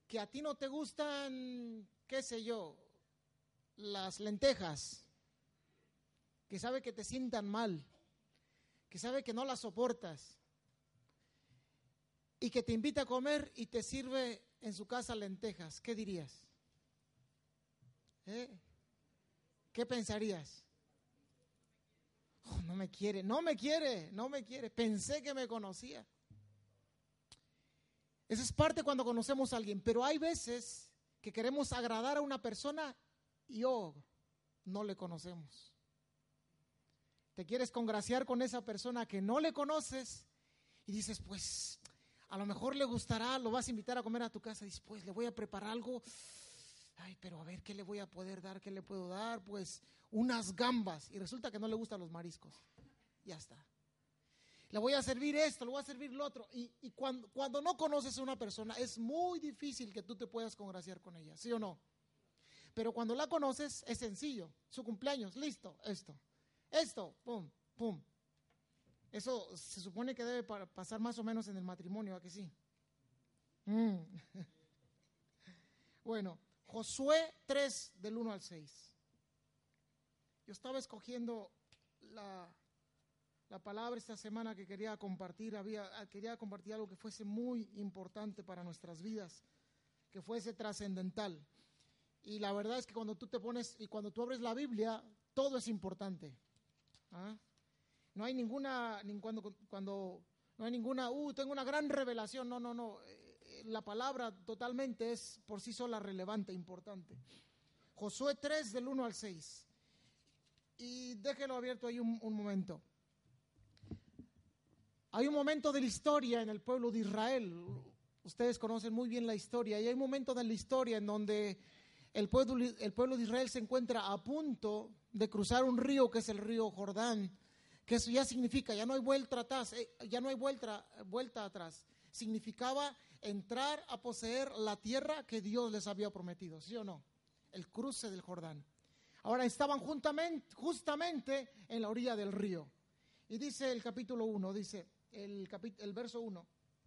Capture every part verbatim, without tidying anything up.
que a ti no te gustan, qué sé yo, las lentejas, que sabe que te sientan mal, que sabe que no las soportas, y que te invita a comer y te sirve en su casa lentejas, ¿qué dirías? ¿Eh? ¿Qué pensarías? Oh, no me quiere, no me quiere, no me quiere, pensé que me conocía. Esa es parte cuando conocemos a alguien, pero hay veces que queremos agradar a una persona y oh, no le conocemos. Te quieres congraciar con esa persona que no le conoces y dices, pues, a lo mejor le gustará, lo vas a invitar a comer a tu casa, y dices, pues, le voy a preparar algo, ay, pero a ver, ¿qué le voy a poder dar? ¿Qué le puedo dar? Pues, unas gambas, y resulta que no le gustan los mariscos, ya está. Le voy a servir esto, le voy a servir lo otro, y, y cuando, cuando no conoces a una persona, es muy difícil que tú te puedas congraciar con ella, ¿sí o no? Pero cuando la conoces, es sencillo, su cumpleaños, listo, esto, esto, pum, pum. Eso se supone que debe pasar más o menos en el matrimonio, ¿a que sí? Mm. Bueno, Josué tres, del uno al seis. Yo estaba escogiendo la, la palabra esta semana que quería compartir. Había, quería compartir algo que fuese muy importante para nuestras vidas, que fuese trascendental. Y la verdad es que cuando tú te pones y cuando tú abres la Biblia, todo es importante. ¿Ah? No hay ninguna, ni cuando, cuando no hay ninguna, uh, tengo una gran revelación. No, no, no. Eh, la palabra totalmente es por sí sola relevante, importante. Josué tres, del uno al seis. Y déjelo abierto ahí un, un momento. Hay un momento de la historia en el pueblo de Israel. Ustedes conocen muy bien la historia. Y hay un momento de la historia en donde el pueblo, el pueblo de Israel se encuentra a punto de cruzar un río que es el río Jordán. Que eso ya significa, ya no hay vuelta atrás, eh, ya no hay vuelta, vuelta atrás. Significaba entrar a poseer la tierra que Dios les había prometido, ¿sí o no? El cruce del Jordán. Ahora estaban juntamente, justamente en la orilla del río. Y dice el capítulo uno, dice el, capit- el verso uno.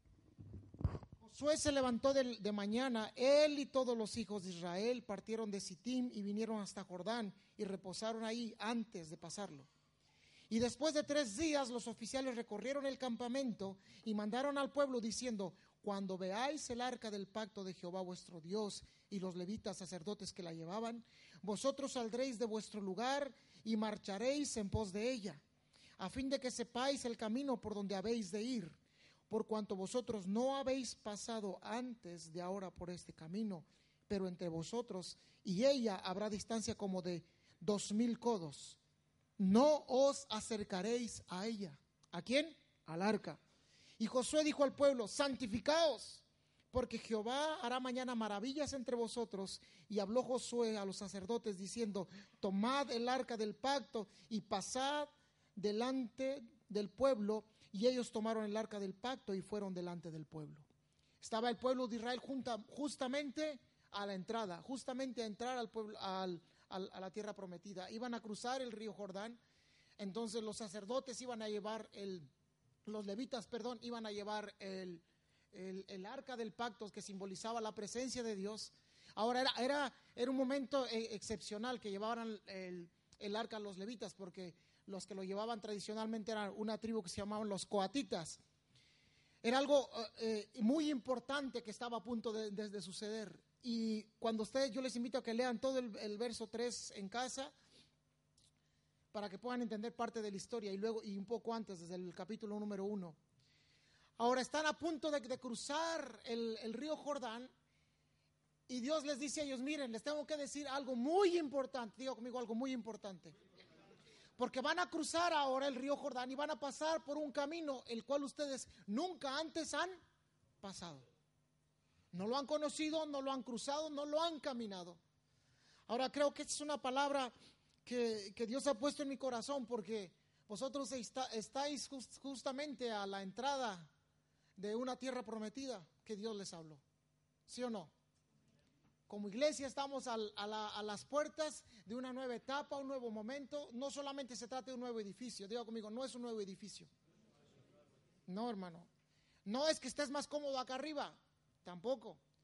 Josué se levantó de, de mañana, él y todos los hijos de Israel partieron de Sittim y vinieron hasta Jordán y reposaron ahí antes de pasarlo. Y después de tres días los oficiales recorrieron el campamento y mandaron al pueblo diciendo, cuando veáis el arca del pacto de Jehová vuestro Dios y los levitas sacerdotes que la llevaban, vosotros saldréis de vuestro lugar y marcharéis en pos de ella, a fin de que sepáis el camino por donde habéis de ir, por cuanto vosotros no habéis pasado antes de ahora por este camino, pero entre vosotros y ella habrá distancia como de dos mil codos. No os acercaréis a ella. ¿A quién? Al arca. Y Josué dijo al pueblo, santificaos, porque Jehová hará mañana maravillas entre vosotros. Y habló Josué a los sacerdotes diciendo, tomad el arca del pacto y pasad delante del pueblo. Y ellos tomaron el arca del pacto y fueron delante del pueblo. Estaba el pueblo de Israel junta, justamente a la entrada, justamente a entrar al pueblo, al a la tierra prometida. Iban a cruzar el río Jordán. Entonces los sacerdotes iban a llevar el, los levitas, perdón, iban a llevar el, el, el arca del pacto que simbolizaba la presencia de Dios. Ahora era, era, era un momento excepcional que llevaran el, el arca a los levitas, porque los que lo llevaban tradicionalmente eran una tribu que se llamaban los coatitas. Era algo eh, muy importante que estaba a punto de, de, de suceder. Y cuando ustedes, yo les invito a que lean todo el, el verso tres en casa para que puedan entender parte de la historia y luego y un poco antes, desde el capítulo número uno. Ahora están a punto de, de cruzar el, el río Jordán y Dios les dice a ellos, miren, les tengo que decir algo muy importante, diga conmigo algo muy importante. Porque van a cruzar ahora el río Jordán y van a pasar por un camino el cual ustedes nunca antes han pasado. No lo han conocido, no lo han cruzado, no lo han caminado. Ahora creo que esta es una palabra que, que Dios ha puesto en mi corazón porque vosotros está, estáis just, justamente a la entrada de una tierra prometida que Dios les habló. ¿Sí o no? Como iglesia estamos al, a, la, a las puertas de una nueva etapa, un nuevo momento. No solamente se trata de un nuevo edificio, diga conmigo, no es un nuevo edificio. No, hermano. No es que estés más cómodo acá arriba. Tampoco.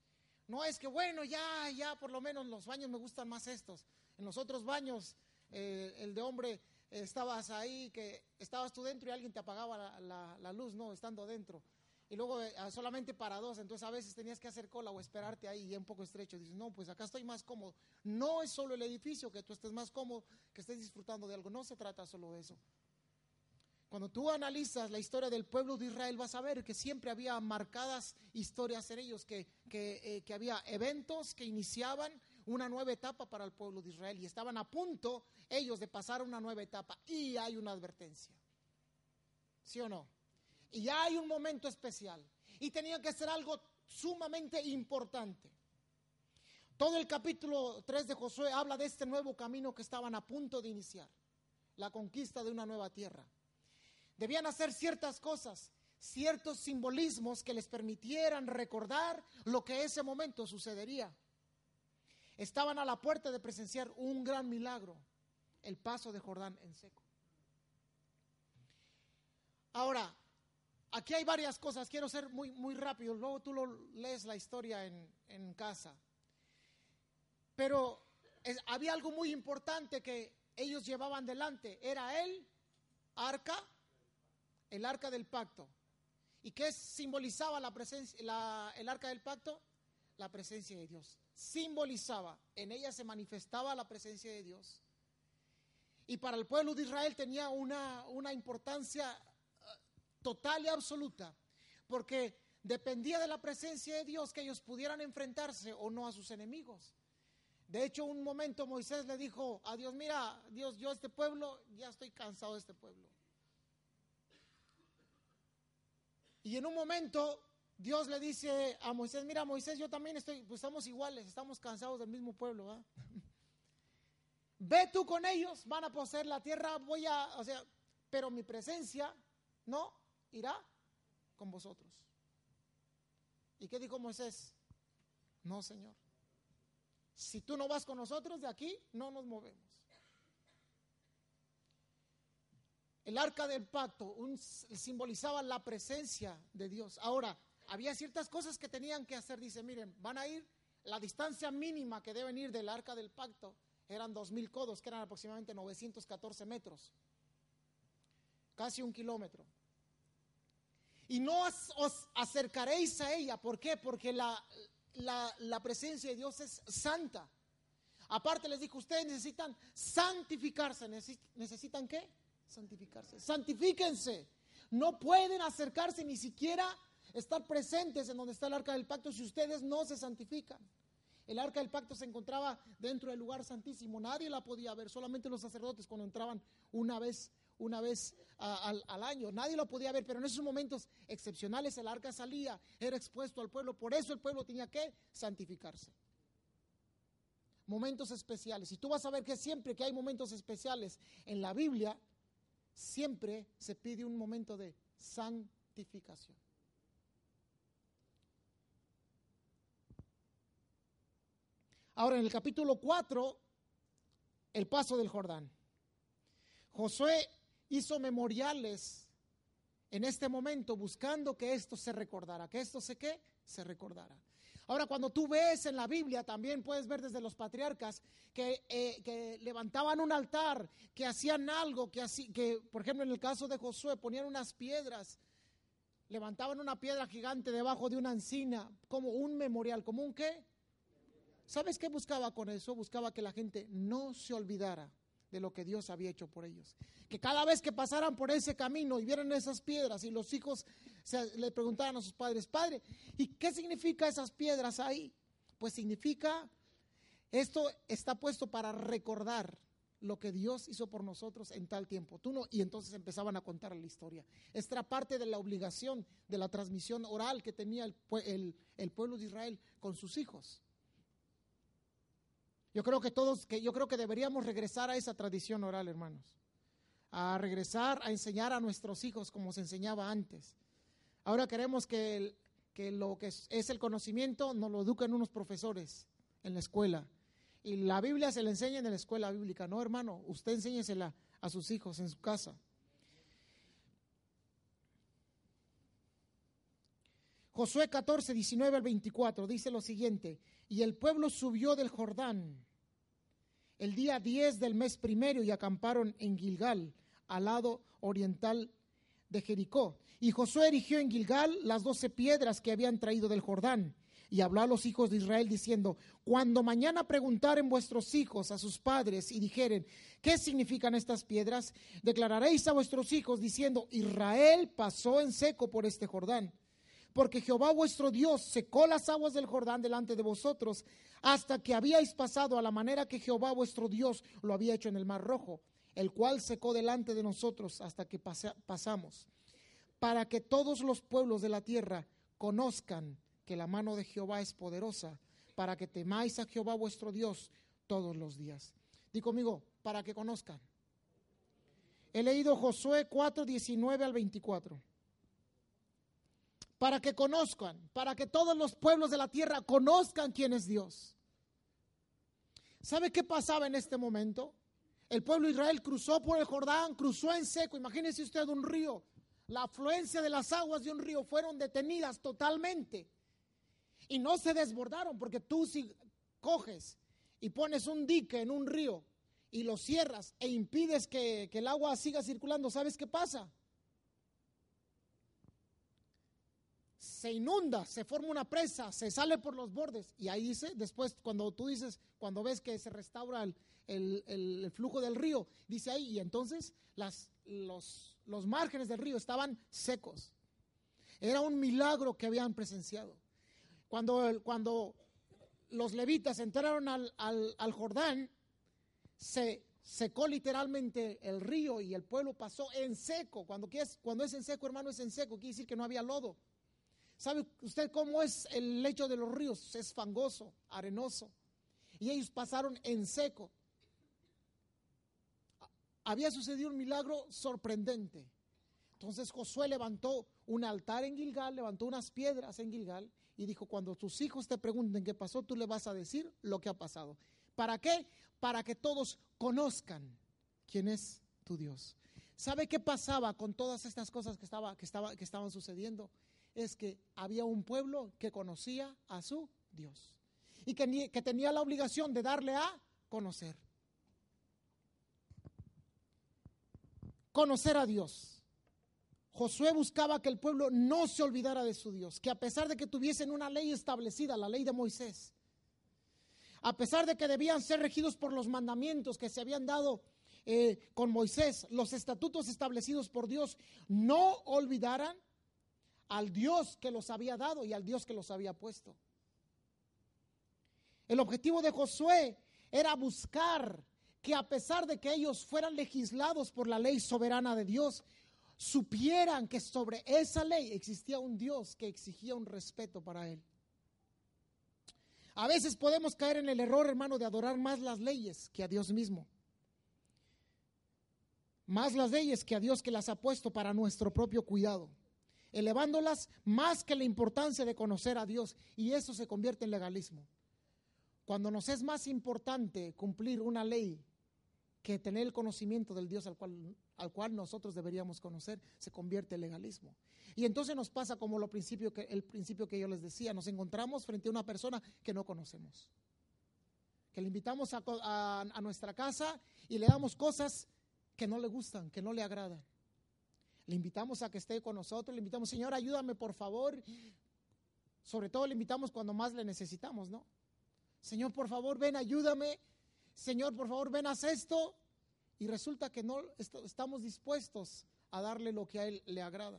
No es que bueno, ya, ya, por lo menos en los baños me gustan más estos. En los otros baños, eh, el de hombre, eh, estabas ahí, que estabas tú dentro y alguien te apagaba la, la, la luz, no, estando dentro. Y luego eh, solamente para dos, entonces a veces tenías que hacer cola o esperarte ahí y un poco estrecho. Dices, no, pues acá estoy más cómodo. No es solo el edificio, que tú estés más cómodo, que estés disfrutando de algo. No se trata solo de eso. Cuando tú analizas la historia del pueblo de Israel, vas a ver que siempre había marcadas historias en ellos, que, que, eh, que había eventos que iniciaban una nueva etapa para el pueblo de Israel y estaban a punto ellos de pasar una nueva etapa. Y hay una advertencia, ¿sí o no? Y hay un momento especial y tenía que ser algo sumamente importante. Todo el capítulo tres de Josué habla de este nuevo camino que estaban a punto de iniciar, la conquista de una nueva tierra. Debían hacer ciertas cosas, ciertos simbolismos que les permitieran recordar lo que ese momento sucedería. Estaban a la puerta de presenciar un gran milagro, el paso de Jordán en seco. Ahora, aquí hay varias cosas, quiero ser muy, muy rápido, luego tú lo lees la historia en, en casa. Pero es, había algo muy importante que ellos llevaban delante, era el arca, el arca del pacto. ¿Y qué simbolizaba la presencia, la, el arca del pacto? La presencia de Dios. Simbolizaba, en ella se manifestaba la presencia de Dios. Y para el pueblo de Israel tenía una, una importancia total y absoluta, porque dependía de la presencia de Dios que ellos pudieran enfrentarse o no a sus enemigos. De hecho, un momento Moisés le dijo a Dios, mira, Dios, yo este pueblo, ya estoy cansado de este pueblo. Y en un momento Dios le dice a Moisés, mira Moisés, yo también estoy, pues estamos iguales, estamos cansados del mismo pueblo, ¿eh? Ve tú con ellos, van a poseer la tierra, voy a, o sea, pero mi presencia no irá con vosotros. ¿Y qué dijo Moisés? No, Señor. Si tú no vas con nosotros, de aquí no nos movemos. El arca del pacto un, simbolizaba la presencia de Dios. Ahora, había ciertas cosas que tenían que hacer. Dice, miren, van a ir, la distancia mínima que deben ir del arca del pacto eran dos mil codos, que eran aproximadamente novecientos catorce metros. Casi un kilómetro. Y no os, os acercaréis a ella. ¿Por qué? Porque la, la, la presencia de Dios es santa. Aparte les dijo, ustedes necesitan santificarse. ¿Necesitan qué? Santificarse. Santifíquense. No pueden acercarse ni siquiera estar presentes en donde está el arca del pacto si ustedes no se santifican. El arca del pacto se encontraba dentro del lugar santísimo. Nadie la podía ver, solamente los sacerdotes cuando entraban una vez, una vez a, al, al año. Nadie lo podía ver, pero en esos momentos excepcionales el arca salía, era expuesto al pueblo. Por eso el pueblo tenía que santificarse. Momentos especiales. Y tú vas a ver que siempre que hay momentos especiales en la Biblia, siempre se pide un momento de santificación. Ahora, en el capítulo cuatro, el paso del Jordán. Josué hizo memoriales en este momento buscando que esto se recordara, que esto se qué, se recordara. Ahora, cuando tú ves en la Biblia, también puedes ver desde los patriarcas que, eh, que levantaban un altar, que hacían algo, que, así, que por ejemplo en el caso de Josué ponían unas piedras, levantaban una piedra gigante debajo de una encina, como un memorial, como un qué. ¿Sabes qué buscaba con eso? Buscaba que la gente no se olvidara de lo que Dios había hecho por ellos. Que cada vez que pasaran por ese camino y vieran esas piedras y los hijos se, le preguntaran a sus padres, padre, ¿y qué significa esas piedras ahí? Pues significa, esto está puesto para recordar lo que Dios hizo por nosotros en tal tiempo. Tú no, y entonces empezaban a contar la historia. Esta era parte de la obligación de la transmisión oral que tenía el, el, el pueblo de Israel con sus hijos. Yo creo que todos, que yo creo que deberíamos regresar a esa tradición oral, hermanos. A regresar a enseñar a nuestros hijos como se enseñaba antes. Ahora queremos que, el, que lo que es, es el conocimiento nos lo eduquen unos profesores en la escuela. Y la Biblia se le enseña en la escuela bíblica. No, hermano, usted enséñesela a sus hijos en su casa. Josué catorce, diecinueve al veinticuatro, dice lo siguiente: y el pueblo subió del Jordán el día diez del mes primero y acamparon en Gilgal, al lado oriental de Jericó. Y Josué erigió en Gilgal las doce piedras que habían traído del Jordán. Y habló a los hijos de Israel diciendo: cuando mañana preguntaren vuestros hijos a sus padres y dijeren: ¿qué significan estas piedras? Declararéis a vuestros hijos diciendo: Israel pasó en seco por este Jordán, porque Jehová vuestro Dios secó las aguas del Jordán delante de vosotros, hasta que habíais pasado a la manera que Jehová vuestro Dios lo había hecho en el Mar Rojo, el cual secó delante de nosotros hasta que pasa, pasamos, para que todos los pueblos de la tierra conozcan que la mano de Jehová es poderosa, para que temáis a Jehová vuestro Dios todos los días. Di conmigo: para que conozcan. He leído Josué cuatro, diecinueve al veinticuatro. Para que conozcan, para que todos los pueblos de la tierra conozcan quién es Dios. ¿Sabe qué pasaba en este momento? El pueblo de Israel cruzó por el Jordán, cruzó en seco. Imagínese usted un río. La afluencia de las aguas de un río fueron detenidas totalmente. Y no se desbordaron, porque tú si coges y pones un dique en un río y lo cierras e impides que, que el agua siga circulando, ¿sabes qué pasa? Se inunda, se forma una presa, se sale por los bordes. Y ahí dice, después cuando tú dices, cuando ves que se restaura el, el, el flujo del río, dice ahí, y entonces las, los, los márgenes del río estaban secos. Era un milagro que habían presenciado. Cuando, cuando los levitas entraron al, al, al Jordán, se secó literalmente el río y el pueblo pasó en seco. Cuando, cuando es en seco, hermano, es en seco, quiere decir que no había lodo. ¿Sabe usted cómo es el lecho de los ríos? Es fangoso, arenoso. Y ellos pasaron en seco. Había sucedido un milagro sorprendente. Entonces Josué levantó un altar en Gilgal, levantó unas piedras en Gilgal y dijo: cuando tus hijos te pregunten qué pasó, tú le vas a decir lo que ha pasado. ¿Para qué? Para que todos conozcan quién es tu Dios. ¿Sabe qué pasaba con todas estas cosas que, estaba, que, estaba, que estaban sucediendo? Es que había un pueblo que conocía a su Dios y que, que tenía la obligación de darle a conocer. Conocer a Dios. Josué buscaba que el pueblo no se olvidara de su Dios, que a pesar de que tuviesen una ley establecida, la ley de Moisés, a pesar de que debían ser regidos por los mandamientos que se habían dado eh, con Moisés, los estatutos establecidos por Dios, no olvidaran al Dios que los había dado y al Dios que los había puesto. El objetivo de Josué era buscar que, a pesar de que ellos fueran legislados por la ley soberana de Dios, supieran que sobre esa ley existía un Dios que exigía un respeto para él. A veces podemos caer en el error, hermano, de adorar más las leyes que a Dios mismo. Más las leyes que a Dios, que las ha puesto para nuestro propio cuidado, elevándolas más que la importancia de conocer a Dios, y eso se convierte en legalismo. Cuando nos es más importante cumplir una ley que tener el conocimiento del Dios al cual, al cual nosotros deberíamos conocer, se convierte en legalismo. Y entonces nos pasa como lo principio que, el principio que yo les decía: nos encontramos frente a una persona que no conocemos, que le invitamos a, a, a nuestra casa y le damos cosas que no le gustan, que no le agradan. Le invitamos a que esté con nosotros, le invitamos: Señor, ayúdame por favor. Sobre todo le invitamos cuando más le necesitamos, ¿no? Señor, por favor, ven, ayúdame. Señor, por favor, ven, haz esto. Y resulta que no est- estamos dispuestos a darle lo que a Él le agrada.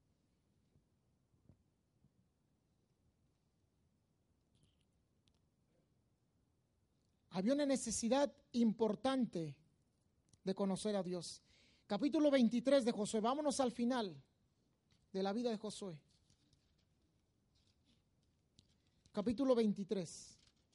Había una necesidad importante de conocer a Dios. Capítulo veintitrés de Josué. Vámonos al final de la vida de Josué. Capítulo veintitrés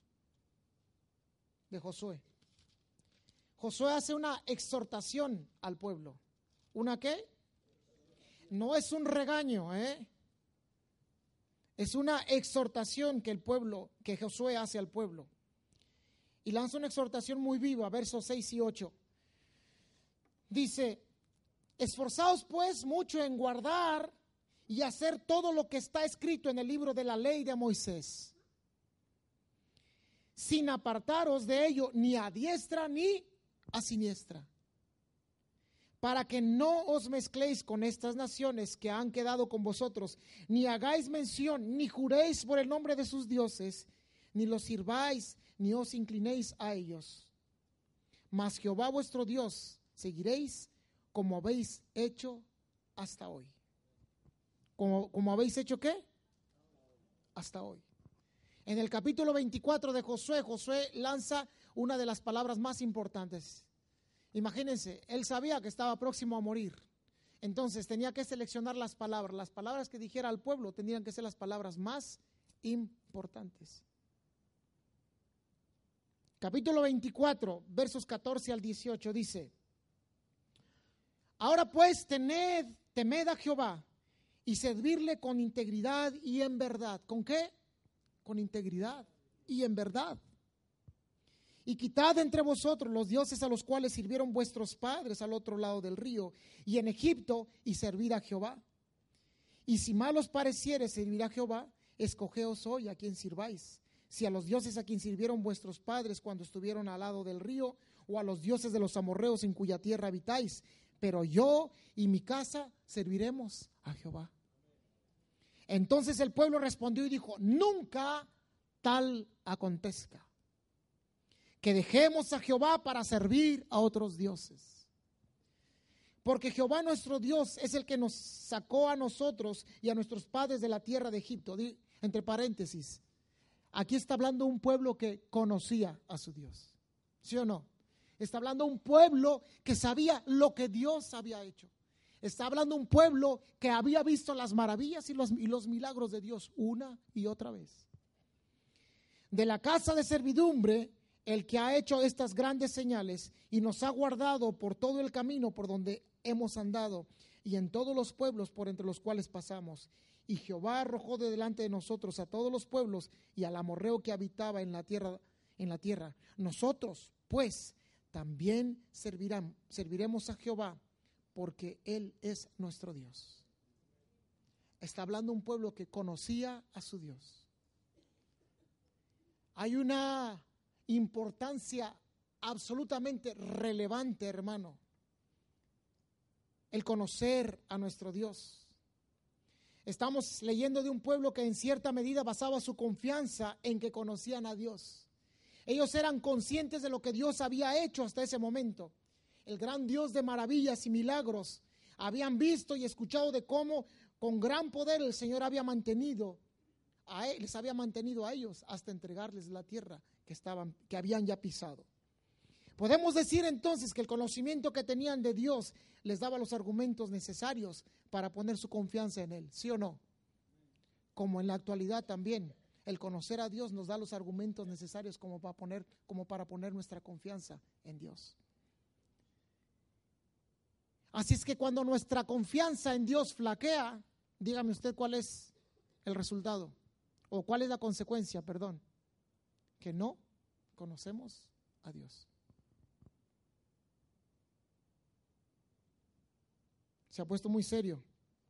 de Josué. Josué hace una exhortación al pueblo. ¿Una qué? No es un regaño, ¿eh? Es una exhortación que el pueblo, que Josué hace al pueblo. Y lanza una exhortación muy viva, versos seis y ocho. Dice: esforzaos pues mucho en guardar y hacer todo lo que está escrito en el libro de la ley de Moisés, sin apartaros de ello ni a diestra ni a siniestra, para que no os mezcléis con estas naciones que han quedado con vosotros, ni hagáis mención, ni juréis por el nombre de sus dioses, ni los sirváis, ni os inclinéis a ellos. Mas Jehová vuestro Dios seguiréis como habéis hecho hasta hoy. ¿Como, como habéis hecho qué? Hasta hoy. En el capítulo veinticuatro de Josué, Josué lanza una de las palabras más importantes. Imagínense, él sabía que estaba próximo a morir. Entonces tenía que seleccionar las palabras. Las palabras que dijera al pueblo tendrían que ser las palabras más importantes. Capítulo veinticuatro, versos catorce al dieciocho dice: ahora pues tened, temed a Jehová y servirle con integridad y en verdad. ¿Con qué? Con integridad y en verdad. Y quitad entre vosotros los dioses a los cuales sirvieron vuestros padres al otro lado del río y en Egipto, y servid a Jehová. Y si mal os pareciere servir a Jehová, escogeos hoy a quien sirváis, si a los dioses a quien sirvieron vuestros padres cuando estuvieron al lado del río, o a los dioses de los amorreos en cuya tierra habitáis, pero yo y mi casa serviremos a Jehová. Entonces el pueblo respondió y dijo: nunca tal acontezca, que dejemos a Jehová para servir a otros dioses. Porque Jehová nuestro Dios es el que nos sacó a nosotros y a nuestros padres de la tierra de Egipto. Entre paréntesis, aquí está hablando un pueblo que conocía a su Dios. ¿Sí o no? Está hablando un pueblo que sabía lo que Dios había hecho. Está hablando un pueblo que había visto las maravillas y los, y los milagros de Dios una y otra vez. De la casa de servidumbre, el que ha hecho estas grandes señales y nos ha guardado por todo el camino por donde hemos andado y en todos los pueblos por entre los cuales pasamos. Y Jehová arrojó de delante de nosotros a todos los pueblos y al amorreo que habitaba en la tierra, en la tierra. Nosotros, pues, también servirán, serviremos a Jehová, porque Él es nuestro Dios. Está hablando un pueblo que conocía a su Dios. Hay una importancia absolutamente relevante, hermano, el conocer a nuestro Dios. Estamos leyendo de un pueblo que en cierta medida basaba su confianza en que conocían a Dios. Ellos eran conscientes de lo que Dios había hecho hasta ese momento. El gran Dios de maravillas y milagros. Habían visto y escuchado de cómo con gran poder el Señor había mantenido a él, les había mantenido a ellos hasta entregarles la tierra que estaban, que habían ya pisado. Podemos decir entonces que el conocimiento que tenían de Dios les daba los argumentos necesarios para poner su confianza en Él, ¿sí o no? Como en la actualidad también, el conocer a Dios nos da los argumentos necesarios como para poner, como para poner nuestra confianza en Dios. Así es que cuando nuestra confianza en Dios flaquea, dígame usted cuál es el resultado, o cuál es la consecuencia, perdón, que no conocemos a Dios. Se ha puesto muy serio.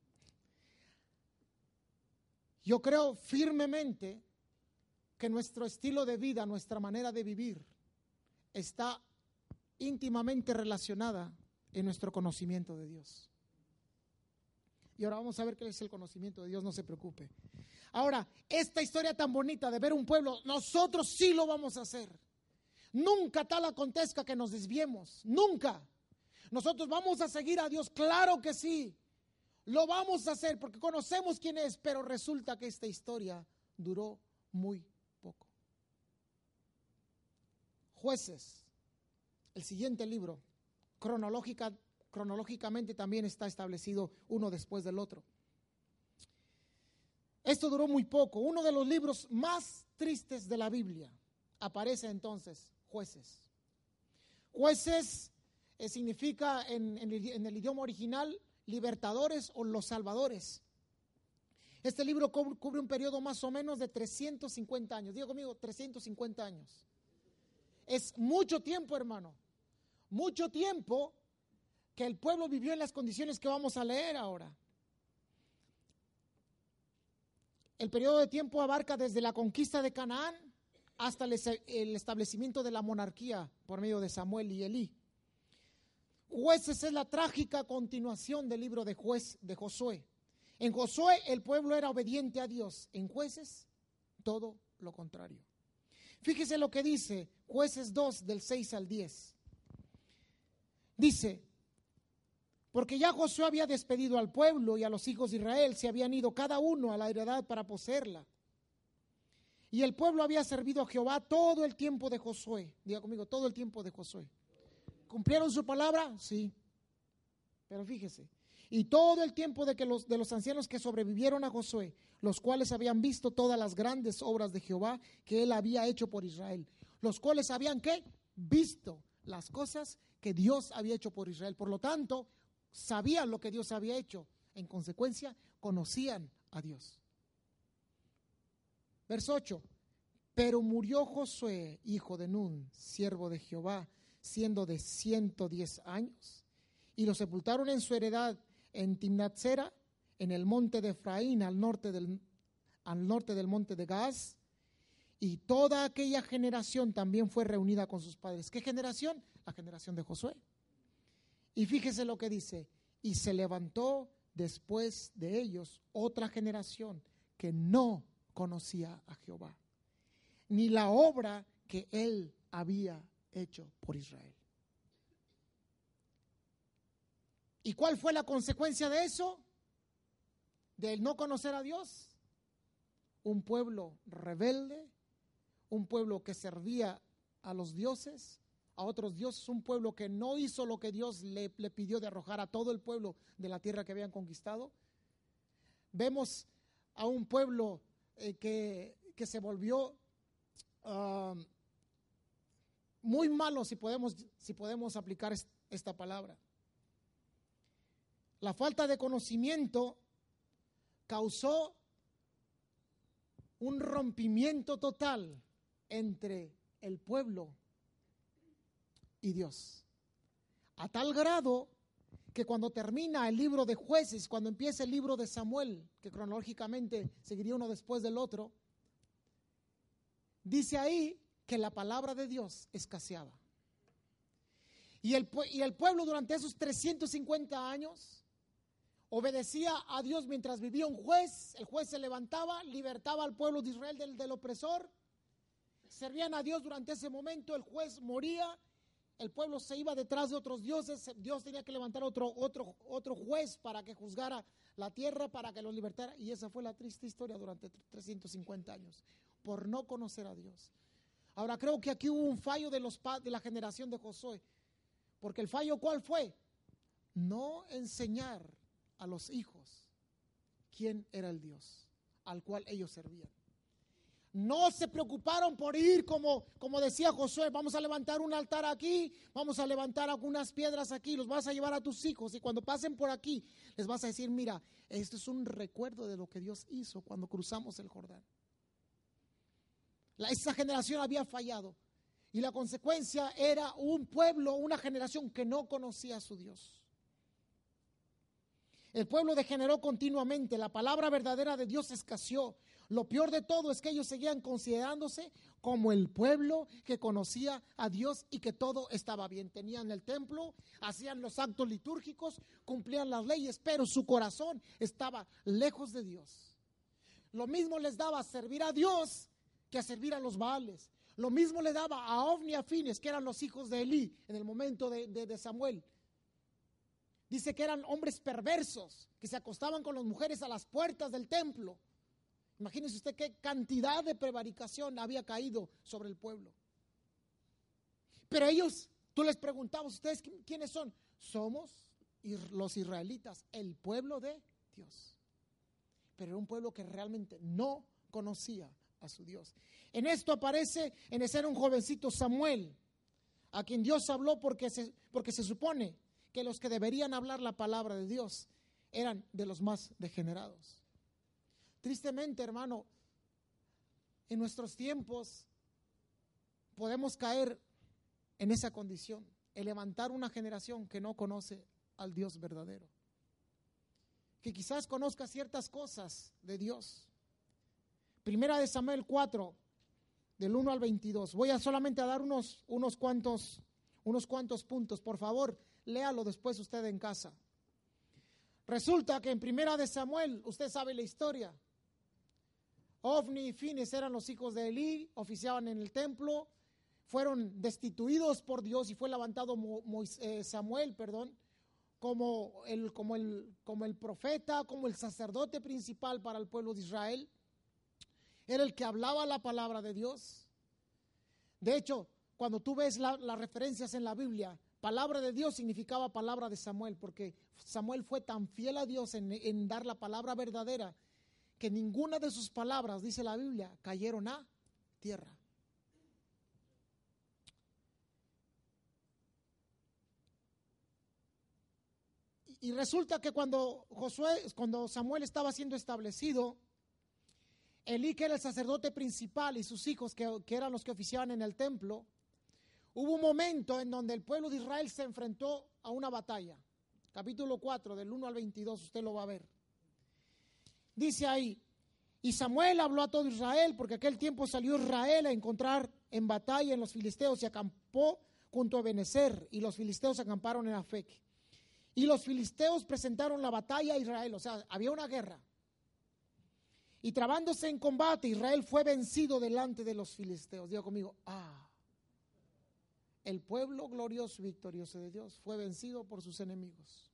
Yo creo firmemente que nuestro estilo de vida, nuestra manera de vivir, está íntimamente relacionada en nuestro conocimiento de Dios. Y ahora vamos a ver qué es el conocimiento de Dios, no se preocupe. Ahora, esta historia tan bonita de ver un pueblo, nosotros sí lo vamos a hacer. Nunca tal acontezca que nos desviemos, nunca. Nosotros vamos a seguir a Dios, claro que sí. Lo vamos a hacer porque conocemos quién es, pero resulta que esta historia duró muy poco. Jueces, el siguiente libro, cronológica, cronológicamente también está establecido uno después del otro. Esto duró muy poco. Uno de los libros más tristes de la Biblia aparece entonces, Jueces. Jueces eh, significa en, en, el, en el idioma original libertadores o los salvadores. Este libro cubre un periodo más o menos de trescientos cincuenta años. Diga conmigo, trescientos cincuenta años. Es mucho tiempo, hermano. Mucho tiempo que el pueblo vivió en las condiciones que vamos a leer ahora. El periodo de tiempo abarca desde la conquista de Canaán hasta el establecimiento de la monarquía por medio de Samuel y Elí. Jueces es la trágica continuación del libro de Juez de Josué. En Josué el pueblo era obediente a Dios, en Jueces todo lo contrario. Fíjese lo que dice Jueces dos del seis al diez. Dice: porque ya Josué había despedido al pueblo y a los hijos de Israel se habían ido cada uno a la heredad para poseerla. Y el pueblo había servido a Jehová todo el tiempo de Josué. Diga conmigo, todo el tiempo de Josué. ¿Cumplieron su palabra? Sí. Pero fíjese, y todo el tiempo de que los de los ancianos que sobrevivieron a Josué, los cuales habían visto todas las grandes obras de Jehová que él había hecho por Israel, los cuales habían ¿qué? Visto las cosas que Dios había hecho por Israel. Por lo tanto, sabían lo que Dios había hecho. En consecuencia, conocían a Dios. Verso ocho. Pero murió Josué, hijo de Nun, siervo de Jehová, siendo de ciento diez años, y lo sepultaron en su heredad en Timnatsera, en el monte de Efraín, al norte del, al norte del monte de Gaz, y toda aquella generación también fue reunida con sus padres. ¿Qué generación? La generación de Josué. Y fíjese lo que dice: y se levantó después de ellos otra generación que no conocía a Jehová, ni la obra que él había hecho por Israel. ¿Y cuál fue la consecuencia de eso? De no conocer a Dios. Un pueblo rebelde, un pueblo que servía a los dioses, a otros dioses, un pueblo que no hizo lo que Dios le, le pidió de arrojar a todo el pueblo de la tierra que habían conquistado. Vemos a un pueblo eh, que, que se volvió uh, muy malo, si podemos, si podemos aplicar esta palabra. La falta de conocimiento causó un rompimiento total entre el pueblo y Dios, a tal grado que cuando termina el libro de Jueces, cuando empieza el libro de Samuel, que cronológicamente seguiría uno después del otro, dice ahí que la palabra de Dios escaseaba. Y el, y el pueblo durante esos trescientos cincuenta años obedecía a Dios mientras vivía un juez. El juez se levantaba, libertaba al pueblo de Israel del, del opresor. Servían a Dios durante ese momento, el juez moría, el pueblo se iba detrás de otros dioses, Dios tenía que levantar otro, otro, otro juez para que juzgara la tierra, para que los libertara. Y esa fue la triste historia durante trescientos cincuenta años, por no conocer a Dios. Ahora creo que aquí hubo un fallo de, los, de la generación de Josué, porque el fallo ¿cuál fue? No enseñar a los hijos quién era el Dios al cual ellos servían. No se preocuparon por ir como, como decía Josué: vamos a levantar un altar aquí, vamos a levantar algunas piedras aquí, los vas a llevar a tus hijos y cuando pasen por aquí les vas a decir: mira, esto es un recuerdo de lo que Dios hizo cuando cruzamos el Jordán. La, esa generación había fallado y la consecuencia era un pueblo, una generación que no conocía a su Dios. El pueblo degeneró continuamente, la palabra verdadera de Dios escaseó. Lo peor de todo es que ellos seguían considerándose como el pueblo que conocía a Dios y que todo estaba bien. Tenían el templo, hacían los actos litúrgicos, cumplían las leyes, pero su corazón estaba lejos de Dios. Lo mismo les daba a servir a Dios que a servir a los Baales. Lo mismo le daba a Ofni y a Fines, que eran los hijos de Elí en el momento de, de, de Samuel. Dice que eran hombres perversos, que se acostaban con las mujeres a las puertas del templo. Imagínese usted qué cantidad de prevaricación había caído sobre el pueblo. Pero ellos, tú les preguntabas: ¿ustedes quiénes son? Somos los israelitas, el pueblo de Dios. Pero era un pueblo que realmente no conocía a su Dios. En esto aparece en escena un jovencito Samuel, a quien Dios habló porque se, porque se supone que los que deberían hablar la palabra de Dios eran de los más degenerados. Tristemente, hermano, en nuestros tiempos podemos caer en esa condición, el levantar una generación que no conoce al Dios verdadero, que quizás conozca ciertas cosas de Dios, Primera de Samuel cuatro, del uno al veintidós. Voy a solamente a dar unos, unos, cuantos, unos cuantos puntos. Por favor, léalo después usted en casa. Resulta que en Primera de Samuel, usted sabe la historia. Ofni y Fines eran los hijos de Elí, oficiaban en el templo, fueron destituidos por Dios y fue levantado Moisés, Samuel, perdón, como el, como, el, como el profeta, como el sacerdote principal para el pueblo de Israel. Era el que hablaba la palabra de Dios. De hecho, cuando tú ves la, las referencias en la Biblia, palabra de Dios significaba palabra de Samuel, porque Samuel fue tan fiel a Dios en, en dar la palabra verdadera, que ninguna de sus palabras, dice la Biblia, cayeron a tierra. Y, y resulta que cuando Josué, cuando Samuel estaba siendo establecido, Elí, que era el sacerdote principal, y sus hijos, que, que eran los que oficiaban en el templo, hubo un momento en donde el pueblo de Israel se enfrentó a una batalla. Capítulo cuatro, del uno al veintidós, usted lo va a ver. Dice ahí, y Samuel habló a todo Israel, porque aquel tiempo salió Israel a encontrar en batalla en los filisteos y acampó junto a Ebenezer, y los filisteos acamparon en Afec. Y los filisteos presentaron la batalla a Israel, o sea, había una guerra. Y trabándose en combate, Israel fue vencido delante de los filisteos. Diga conmigo, ah, el pueblo glorioso y victorioso de Dios fue vencido por sus enemigos,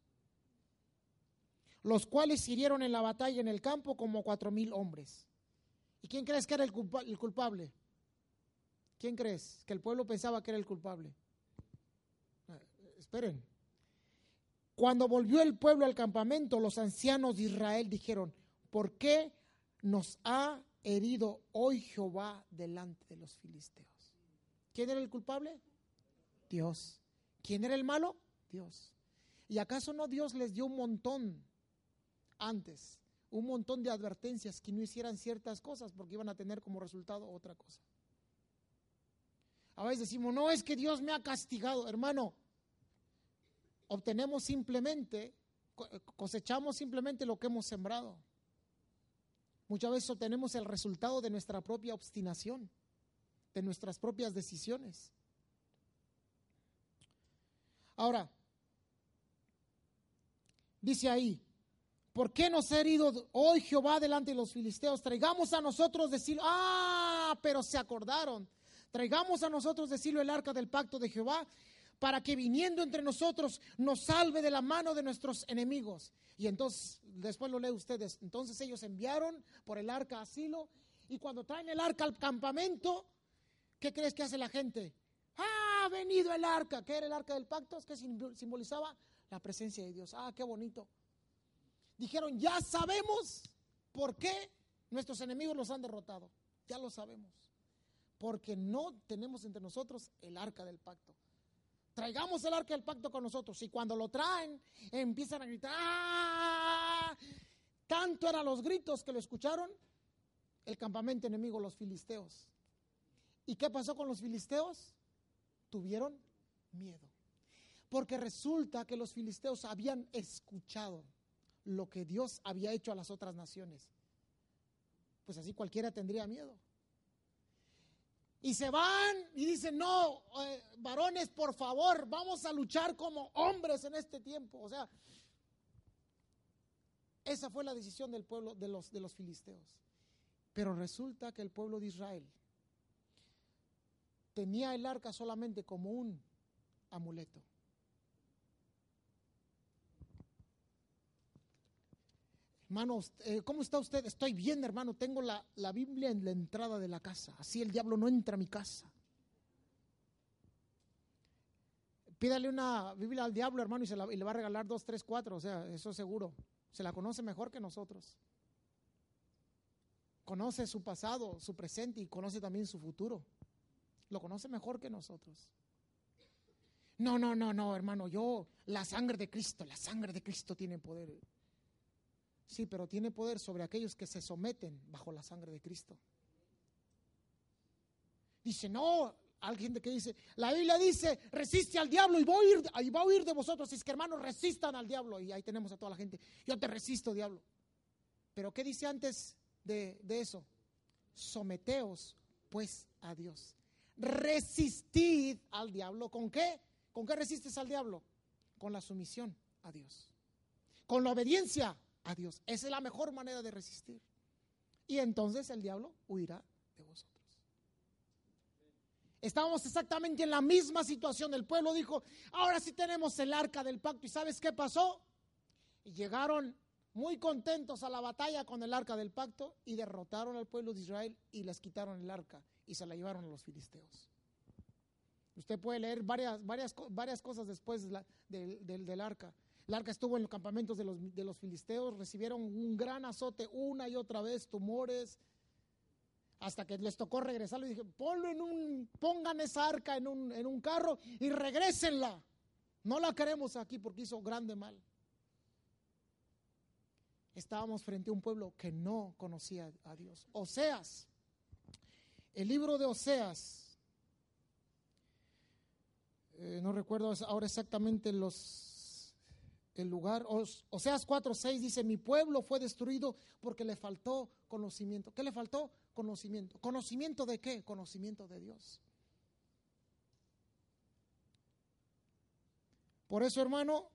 los cuales hirieron en la batalla en el campo como cuatro mil hombres. ¿Y quién crees que era el, culpa- el culpable? ¿Quién crees que el pueblo pensaba que era el culpable? Eh, esperen. Cuando volvió el pueblo al campamento, los ancianos de Israel dijeron, ¿por qué nos ha herido hoy Jehová delante de los filisteos? ¿Quién era el culpable? Dios. ¿Quién era el malo? Dios. ¿Y acaso no Dios les dio un montón antes, un montón de advertencias que no hicieran ciertas cosas porque iban a tener como resultado otra cosa? A veces decimos, no, es que Dios me ha castigado. Hermano, obtenemos simplemente, cosechamos simplemente lo que hemos sembrado. Muchas veces obtenemos el resultado de nuestra propia obstinación, de nuestras propias decisiones. Ahora, dice ahí, ¿por qué nos ha herido hoy Jehová delante de los filisteos? Traigamos a nosotros de Silo. Ah, pero se acordaron. Traigamos a nosotros de Silo el arca del pacto de Jehová, para que viniendo entre nosotros nos salve de la mano de nuestros enemigos. Y entonces, después lo lee ustedes, entonces ellos enviaron por el arca a Silo, y cuando traen el arca al campamento, ¿qué crees que hace la gente? ¡Ah, ha venido el arca! ¿Qué era el arca del pacto? ¿Qué simbolizaba? La presencia de Dios. ¡Ah, qué bonito! Dijeron, ya sabemos por qué nuestros enemigos los han derrotado. Ya lo sabemos. Porque no tenemos entre nosotros el arca del pacto. Traigamos el arca del pacto con nosotros. Y cuando lo traen, empiezan a gritar. ¡Ah! Tanto eran los gritos que lo escucharon el campamento enemigo, los filisteos. ¿Y qué pasó con los filisteos? Tuvieron miedo. Porque resulta que los filisteos habían escuchado lo que Dios había hecho a las otras naciones. Pues así cualquiera tendría miedo. Y se van y dicen, no, eh, varones, por favor, vamos a luchar como hombres en este tiempo. O sea, esa fue la decisión del pueblo, de los, de los filisteos. Pero resulta que el pueblo de Israel tenía el arca solamente como un amuleto. Hermano, eh, ¿cómo está usted? Estoy bien, hermano, tengo la, la Biblia en la entrada de la casa, así el diablo no entra a mi casa. Pídale una Biblia al diablo, hermano, y, se la, y le va a regalar dos, tres, cuatro, o sea, eso seguro. Se la conoce mejor que nosotros. Conoce su pasado, su presente y conoce también su futuro. Lo conoce mejor que nosotros. No, no, no, no, hermano, yo, la sangre de Cristo, la sangre de Cristo tiene poder. Sí, pero tiene poder sobre aquellos que se someten bajo la sangre de Cristo. Dice, no, hay gente que dice, la Biblia dice, resiste al diablo y va a huir, y va a huir de vosotros. Es que hermanos, resistan al diablo. Y ahí tenemos a toda la gente, yo te resisto, diablo. Pero ¿qué dice antes de, de eso? someteos pues a Dios. Resistid al diablo. ¿Con qué? ¿Con qué resistes al diablo? Con la sumisión a Dios, con la obediencia a Dios. Esa es la mejor manera de resistir. Y entonces el diablo huirá de vosotros. Estábamos exactamente en la misma situación. El pueblo dijo, ahora sí tenemos el arca del pacto. ¿Y sabes qué pasó? Y llegaron muy contentos a la batalla con el arca del pacto y derrotaron al pueblo de Israel y les quitaron el arca y se la llevaron a los filisteos. Usted puede leer varias, varias, varias cosas después de la, del, del, del arca. El arca estuvo en los campamentos de los, de los filisteos, recibieron un gran azote una y otra vez, tumores, hasta que les tocó regresar. Le dije, ponlo en un, pongan esa arca en un, en un carro y regrésenla. No la queremos aquí porque hizo grande mal. Estábamos frente a un pueblo que no conocía a Dios. Oseas, el libro de Oseas, eh, no recuerdo ahora exactamente los, el lugar. Oseas cuatro seis dice, mi pueblo fue destruido porque le faltó conocimiento. ¿Qué le faltó? Conocimiento. ¿Conocimiento de qué? Conocimiento de Dios. Por eso, hermano,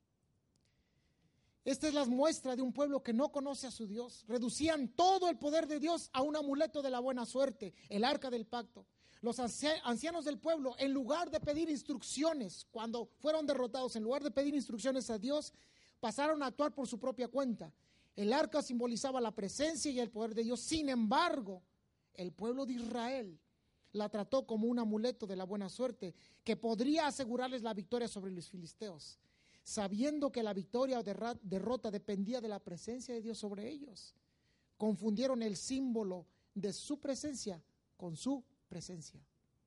esta es la muestra de un pueblo que no conoce a su Dios. Reducían todo el poder de Dios a un amuleto de la buena suerte, el arca del pacto. Los ancianos del pueblo, en lugar de pedir instrucciones, cuando fueron derrotados, en lugar de pedir instrucciones a Dios, pasaron a actuar por su propia cuenta. El arca simbolizaba la presencia y el poder de Dios. Sin embargo, el pueblo de Israel la trató como un amuleto de la buena suerte que podría asegurarles la victoria sobre los filisteos, sabiendo que la victoria o derrota dependía de la presencia de Dios sobre ellos. Confundieron el símbolo de su presencia con su presencia.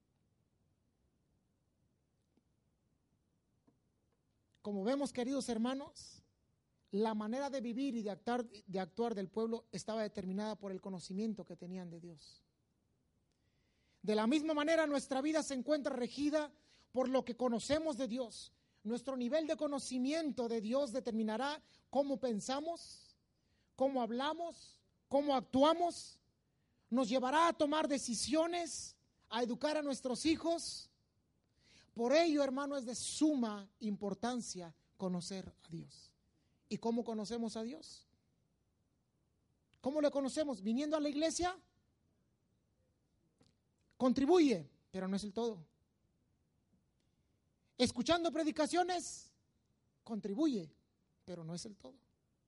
Como vemos, queridos hermanos, la manera de vivir y de actuar, de actuar del pueblo estaba determinada por el conocimiento que tenían de Dios. De la misma manera, nuestra vida se encuentra regida por lo que conocemos de Dios. Nuestro nivel de conocimiento de Dios determinará cómo pensamos, cómo hablamos, cómo actuamos. Nos llevará a tomar decisiones, a educar a nuestros hijos. Por ello, hermano, es de suma importancia conocer a Dios. ¿Y cómo conocemos a Dios? ¿Cómo le conocemos? ¿Viniendo a la iglesia? Contribuye, pero no es el todo. Escuchando predicaciones, contribuye, pero no es el todo.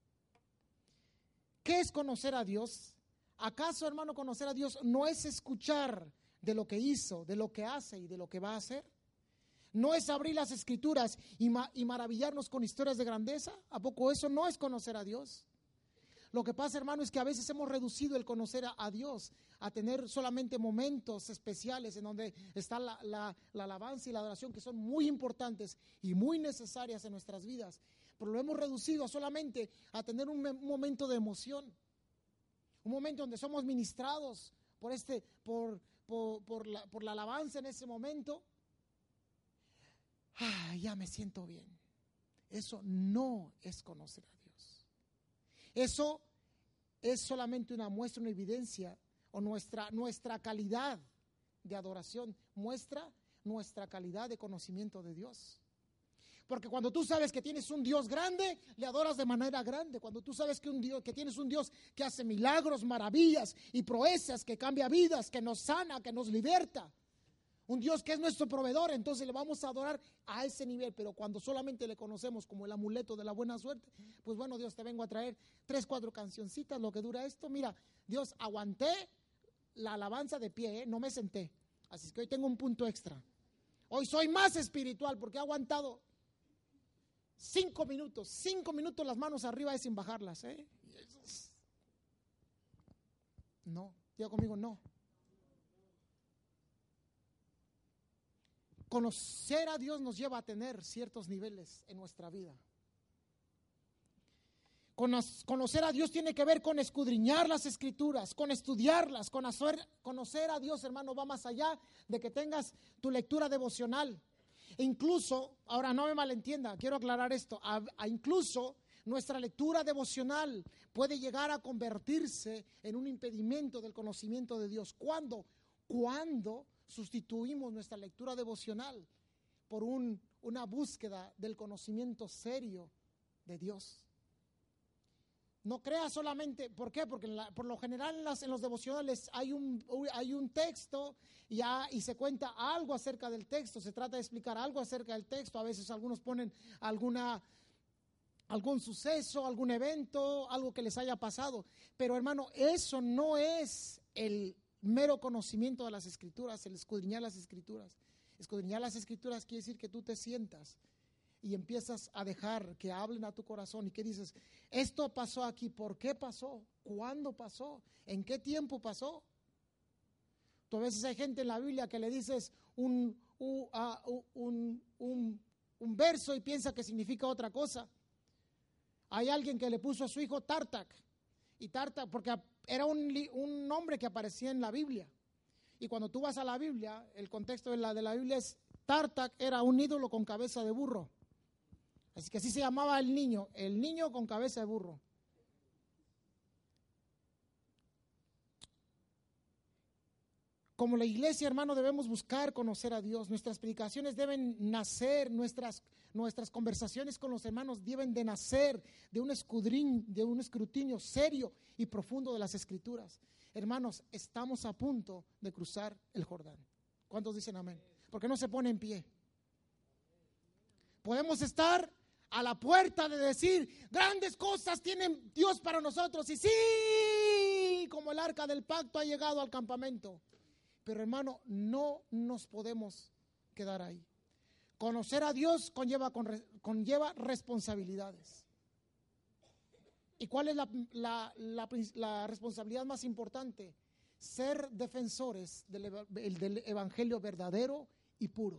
¿Qué es conocer a Dios? ¿Acaso, hermano, conocer a Dios no es escuchar de lo que hizo, de lo que hace y de lo que va a hacer? ¿No es abrir las escrituras y, ma- y maravillarnos con historias de grandeza? ¿A poco eso no es conocer a Dios? Lo que pasa, hermano, es que a veces hemos reducido el conocer a, a Dios a tener solamente momentos especiales en donde está la, la, la alabanza y la adoración, que son muy importantes y muy necesarias en nuestras vidas. Pero lo hemos reducido solamente a tener un, un momento de emoción, un momento donde somos ministrados por, este, por, por, por, la, por la alabanza en ese momento. Ah, ya me siento bien. Eso no es conocer a Dios. Eso es solamente una muestra, una evidencia, o nuestra, nuestra calidad de adoración muestra nuestra calidad de conocimiento de Dios. Porque cuando tú sabes que tienes un Dios grande, le adoras de manera grande. Cuando tú sabes que, un Dios, que tienes un Dios que hace milagros, maravillas y proezas, que cambia vidas, que nos sana, que nos liberta, un Dios que es nuestro proveedor, entonces le vamos a adorar a ese nivel. Pero cuando solamente le conocemos como el amuleto de la buena suerte, pues bueno, Dios, te vengo a traer tres, cuatro cancioncitas, lo que dura esto. Mira, Dios, aguanté la alabanza de pie, ¿eh? No me senté. Así es que hoy tengo un punto extra. Hoy soy más espiritual porque he aguantado cinco minutos, cinco minutos las manos arriba y sin bajarlas, ¿eh? No, diga conmigo, no. Conocer a Dios nos lleva a tener ciertos niveles en nuestra vida. Conocer a Dios tiene que ver con escudriñar las escrituras, con estudiarlas, con hacer, conocer a Dios, hermano, va más allá de que tengas tu lectura devocional. E incluso, ahora no me malentienda, quiero aclarar esto, a, a incluso Nuestra lectura devocional puede llegar a convertirse en un impedimento del conocimiento de Dios. ¿Cuándo? Cuando sustituimos nuestra lectura devocional por un, una búsqueda del conocimiento serio de Dios. No creas solamente, ¿por qué? Porque en la, por lo general en, las, en los devocionales hay un, hay un texto y, ya, y se cuenta algo acerca del texto, se trata de explicar algo acerca del texto. A veces algunos ponen alguna, algún suceso, algún evento, algo que les haya pasado. Pero hermano, eso no es el mero conocimiento de las Escrituras, el escudriñar las Escrituras. Escudriñar las Escrituras quiere decir que tú te sientas y empiezas a dejar que hablen a tu corazón y que dices, esto pasó aquí, ¿por qué pasó? ¿Cuándo pasó? ¿En qué tiempo pasó? Tú a veces hay gente en la Biblia que le dices un, un, uh, un, un, un verso y piensa que significa otra cosa. Hay alguien que le puso a su hijo Tartak, y Tartak porque era un, un nombre que aparecía en la Biblia. Y cuando tú vas a la Biblia, el contexto de la, de la Biblia es, Tartak era un ídolo con cabeza de burro. Así que así se llamaba el niño, el niño con cabeza de burro. Como la iglesia, hermano, debemos buscar conocer a Dios. Nuestras predicaciones deben nacer, nuestras, nuestras conversaciones con los hermanos deben de nacer de un escudriño, de un escrutinio serio y profundo de las Escrituras. Hermanos, estamos a punto de cruzar el Jordán. ¿Cuántos dicen amén? ¿Por qué no se pone en pie? Podemos estar a la puerta de decir, grandes cosas tiene Dios para nosotros. Y sí, como el arca del pacto ha llegado al campamento. Pero hermano, no nos podemos quedar ahí. Conocer a Dios conlleva, conlleva responsabilidades. ¿Y cuál es la, la, la, la responsabilidad más importante? Ser defensores del, del evangelio verdadero y puro.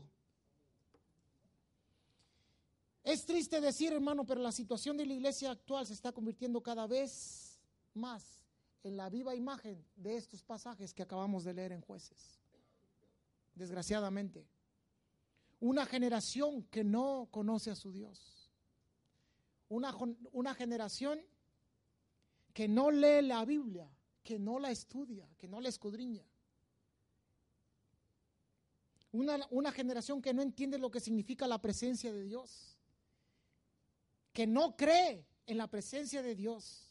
Es triste decir, hermano, pero la situación de la iglesia actual se está convirtiendo cada vez más en la viva imagen de estos pasajes que acabamos de leer en Jueces. Desgraciadamente, una generación que no conoce a su Dios, una, una generación que no lee la Biblia, que no la estudia, que no la escudriña. Una, una generación que no entiende lo que significa la presencia de Dios, que no cree en la presencia de Dios,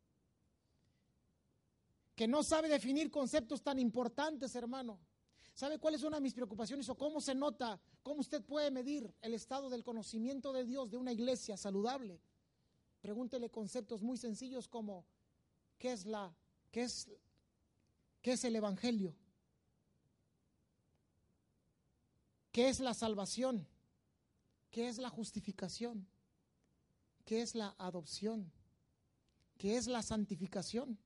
que no sabe definir conceptos tan importantes, hermano. ¿Sabe cuál es una de mis preocupaciones o cómo se nota, cómo usted puede medir el estado del conocimiento de Dios de una iglesia saludable? Pregúntele conceptos muy sencillos como ¿qué es la, qué es, qué es el evangelio? ¿Qué es la salvación? ¿Qué es la justificación? ¿Qué es la adopción? ¿Qué es la santificación?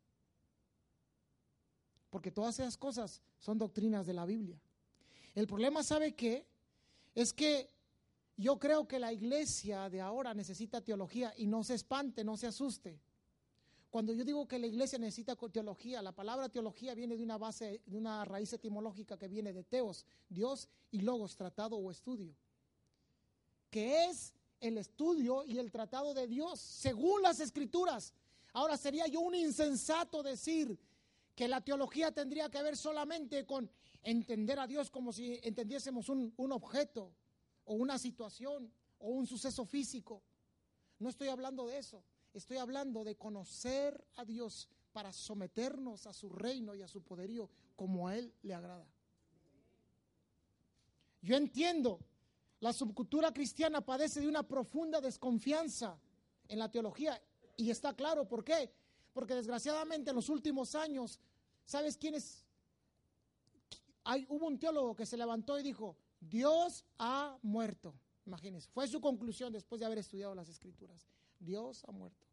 Porque todas esas cosas son doctrinas de la Biblia. El problema, ¿sabe qué? Es que yo creo que la iglesia de ahora necesita teología, y no se espante, no se asuste. Cuando yo digo que la iglesia necesita teología, la palabra teología viene de una base, de una raíz etimológica que viene de teos, Dios, y logos, tratado o estudio, que es el estudio y el tratado de Dios según las Escrituras. Ahora, sería yo un insensato decir que la teología tendría que ver solamente con entender a Dios como si entendiésemos un, un objeto o una situación o un suceso físico. No estoy hablando de eso, estoy hablando de conocer a Dios para someternos a su reino y a su poderío como a Él le agrada. Yo entiendo, la subcultura cristiana padece de una profunda desconfianza en la teología, y está claro por qué. Porque desgraciadamente en los últimos años, ¿sabes quién es? Hay, hubo un teólogo que se levantó y dijo, Dios ha muerto. Imagínense, fue su conclusión después de haber estudiado las Escrituras. Dios ha muerto.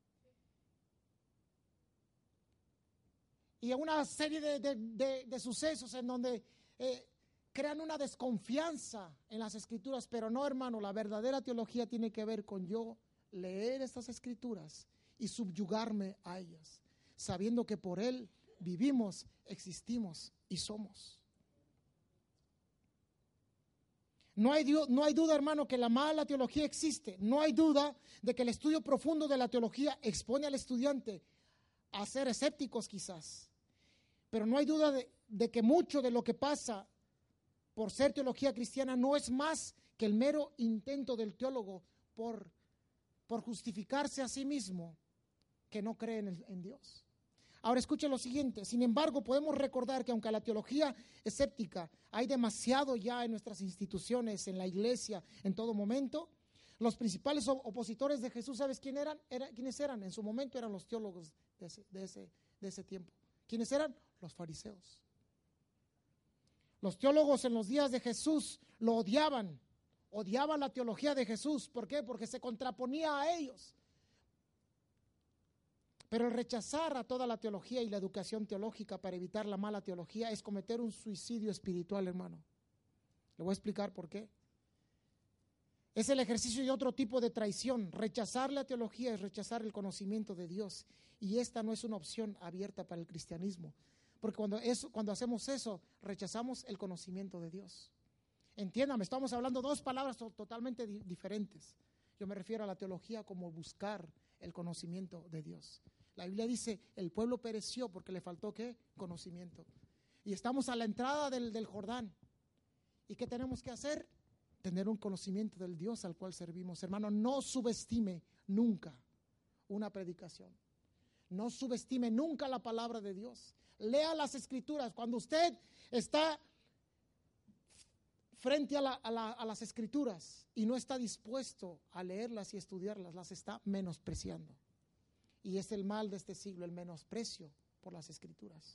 Y una serie de, de, de, de sucesos en donde eh, crean una desconfianza en las Escrituras. Pero no, hermano, la verdadera teología tiene que ver con yo leer estas Escrituras y subyugarme a ellas, sabiendo que por Él vivimos, existimos y somos. No hay, no hay duda, hermano, que la mala teología existe. No hay duda de que el estudio profundo de la teología expone al estudiante a ser escépticos quizás. Pero no hay duda de, de que mucho de lo que pasa por ser teología cristiana no es más que el mero intento del teólogo por, por justificarse a sí mismo que no cree en, el, en Dios. Ahora escuche lo siguiente, sin embargo podemos recordar que aunque la teología escéptica hay demasiado ya en nuestras instituciones, en la iglesia, en todo momento, los principales opositores de Jesús, ¿sabes quién eran? Era, quiénes eran? En su momento eran los teólogos de ese, de ese, de ese tiempo. ¿Quiénes eran? Los fariseos. Los teólogos en los días de Jesús lo odiaban, odiaban la teología de Jesús. ¿Por qué? Porque se contraponía a ellos. Pero el rechazar a toda la teología y la educación teológica para evitar la mala teología es cometer un suicidio espiritual, hermano. Le voy a explicar por qué. Es el ejercicio de otro tipo de traición. Rechazar la teología es rechazar el conocimiento de Dios. Y esta no es una opción abierta para el cristianismo. Porque cuando, eso, cuando hacemos eso, rechazamos el conocimiento de Dios. Entiéndame, estamos hablando dos palabras totalmente di- diferentes. Yo me refiero a la teología como buscar el conocimiento de Dios. La Biblia dice, el pueblo pereció porque le faltó ¿qué? Conocimiento. Y estamos a la entrada del, del Jordán. ¿Y qué tenemos que hacer? Tener un conocimiento del Dios al cual servimos. Hermano, no subestime nunca una predicación. No subestime nunca la palabra de Dios. Lea las Escrituras. Cuando usted está frente a, la, a, la, a las Escrituras y no está dispuesto a leerlas y estudiarlas, las está menospreciando. Y es el mal de este siglo, el menosprecio por las Escrituras.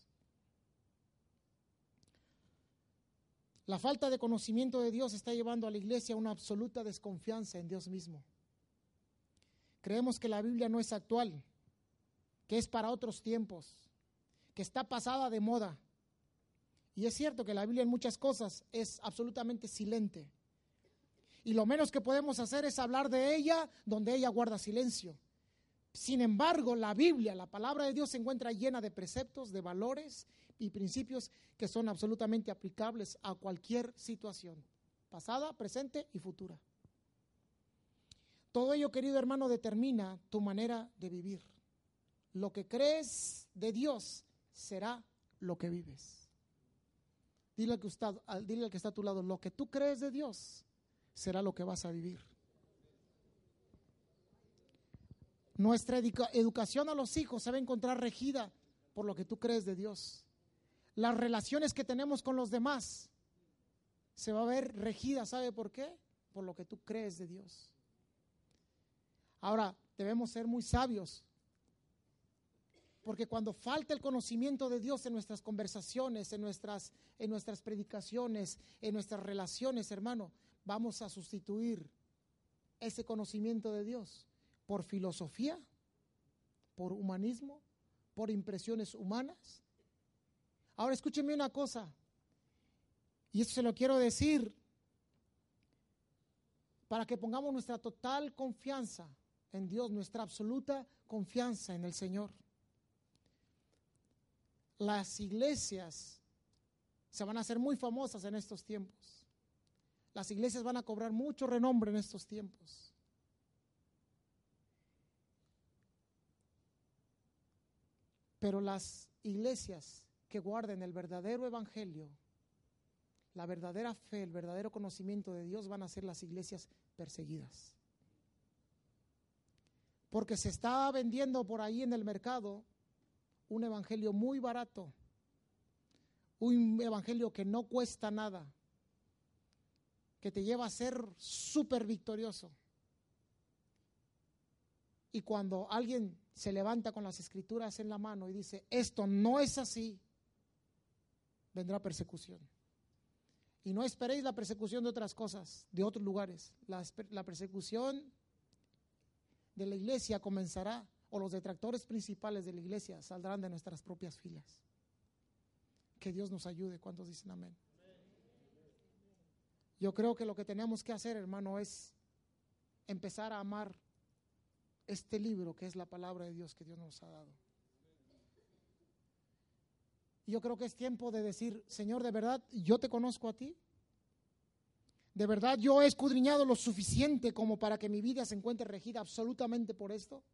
La falta de conocimiento de Dios está llevando a la iglesia a una absoluta desconfianza en Dios mismo. Creemos que la Biblia no es actual, que es para otros tiempos, que está pasada de moda. Y es cierto que la Biblia en muchas cosas es absolutamente silente. Y lo menos que podemos hacer es hablar de ella donde ella guarda silencio. Sin embargo, la Biblia, la palabra de Dios, se encuentra llena de preceptos, de valores y principios que son absolutamente aplicables a cualquier situación, pasada, presente y futura. Todo ello, querido hermano, determina tu manera de vivir. Lo que crees de Dios será lo que vives. Dile al que está, dile al que está a tu lado, lo que tú crees de Dios será lo que vas a vivir. Nuestra educa- educación a los hijos se va a encontrar regida por lo que tú crees de Dios. Las relaciones que tenemos con los demás se va a ver regida, ¿sabe por qué? Por lo que tú crees de Dios. Ahora, debemos ser muy sabios, porque cuando falta el conocimiento de Dios en nuestras conversaciones, en nuestras, en nuestras predicaciones, en nuestras relaciones, hermano, vamos a sustituir ese conocimiento de Dios por filosofía, por humanismo, por impresiones humanas. Ahora escúcheme una cosa, y esto se lo quiero decir para que pongamos nuestra total confianza en Dios, nuestra absoluta confianza en el Señor. Las iglesias se van a hacer muy famosas en estos tiempos. Las iglesias van a cobrar mucho renombre en estos tiempos. Pero las iglesias que guarden el verdadero evangelio, la verdadera fe, el verdadero conocimiento de Dios, van a ser las iglesias perseguidas. Porque se está vendiendo por ahí en el mercado un evangelio muy barato, un evangelio que no cuesta nada, que te lleva a ser súper victorioso. Y cuando alguien se levanta con las escrituras en la mano y dice, esto no es así, vendrá persecución. Y no esperéis la persecución de otras cosas, de otros lugares. La, la persecución de la iglesia comenzará, o los detractores principales de la iglesia saldrán de nuestras propias filas. Que Dios nos ayude. ¿Cuántos dicen amén? Yo creo que lo que tenemos que hacer, hermano, es empezar a amar este libro que es la palabra de Dios que Dios nos ha dado. Y yo creo que es tiempo de decir, Señor, de verdad, yo te conozco a ti. ¿De verdad yo he escudriñado lo suficiente como para que mi vida se encuentre regida absolutamente por esto?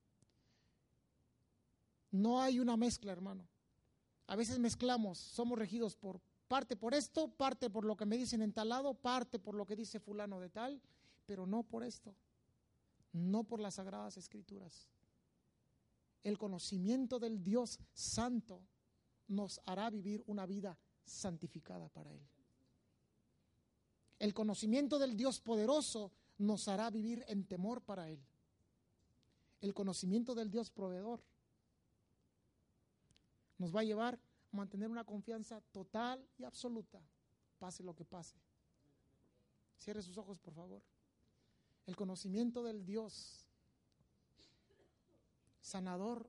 No hay una mezcla, hermano. A veces mezclamos, somos regidos por parte por esto, parte por lo que me dicen en tal lado, parte por lo que dice fulano de tal, pero no por esto, no por las Sagradas Escrituras. El conocimiento del Dios Santo nos hará vivir una vida santificada para Él. El conocimiento del Dios poderoso nos hará vivir en temor para Él. El conocimiento del Dios proveedor nos va a llevar a mantener una confianza total y absoluta, pase lo que pase. Cierre sus ojos, por favor. El conocimiento del Dios sanador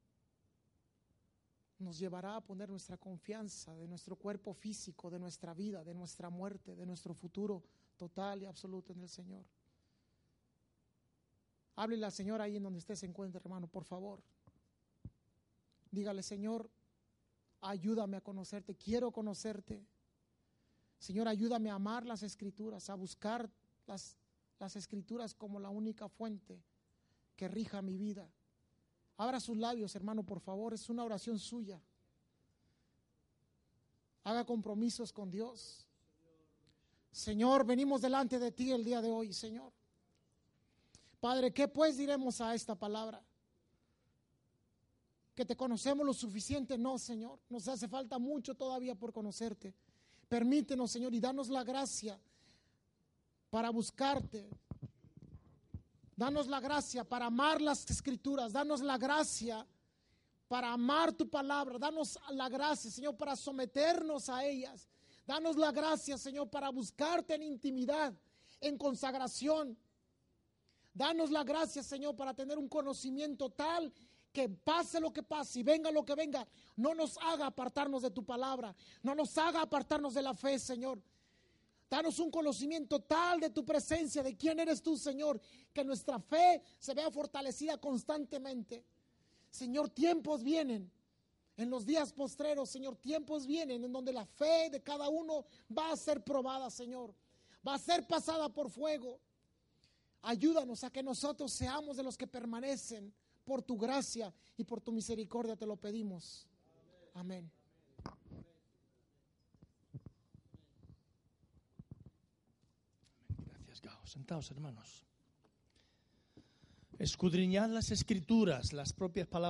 nos llevará a poner nuestra confianza de nuestro cuerpo físico, de nuestra vida, de nuestra muerte, de nuestro futuro total y absoluto en el Señor. Háblele al Señor ahí en donde usted se encuentre, hermano, por favor. Dígale: Señor, ayúdame a conocerte, quiero conocerte. Señor, ayúdame a amar las Escrituras, a buscar las, las Escrituras como la única fuente que rija mi vida. Abra sus labios, hermano, por favor, es una oración suya. Haga compromisos con Dios. Señor, venimos delante de ti el día de hoy, Señor. Padre, ¿qué pues diremos a esta palabra? ¿Que te conocemos lo suficiente? No, Señor, nos hace falta mucho todavía por conocerte. Permítenos, Señor, y danos la gracia para buscarte. Danos la gracia para amar las Escrituras. Danos la gracia para amar tu palabra. Danos la gracia, Señor, para someternos a ellas. Danos la gracia, Señor, para buscarte en intimidad, en consagración. Danos la gracia, Señor, para tener un conocimiento tal que pase lo que pase y venga lo que venga, no nos haga apartarnos de tu palabra, no nos haga apartarnos de la fe, Señor. Danos un conocimiento tal de tu presencia, de quién eres tú, Señor, que nuestra fe se vea fortalecida constantemente. Señor, tiempos vienen, en los días postreros, Señor, tiempos vienen en donde la fe de cada uno va a ser probada, Señor, va a ser pasada por fuego. Ayúdanos a que nosotros seamos de los que permanecen por tu gracia y por tu misericordia, te lo pedimos. Amén. Gracias, Gao. Sentaos, hermanos. Escudriñad las Escrituras, las propias palabras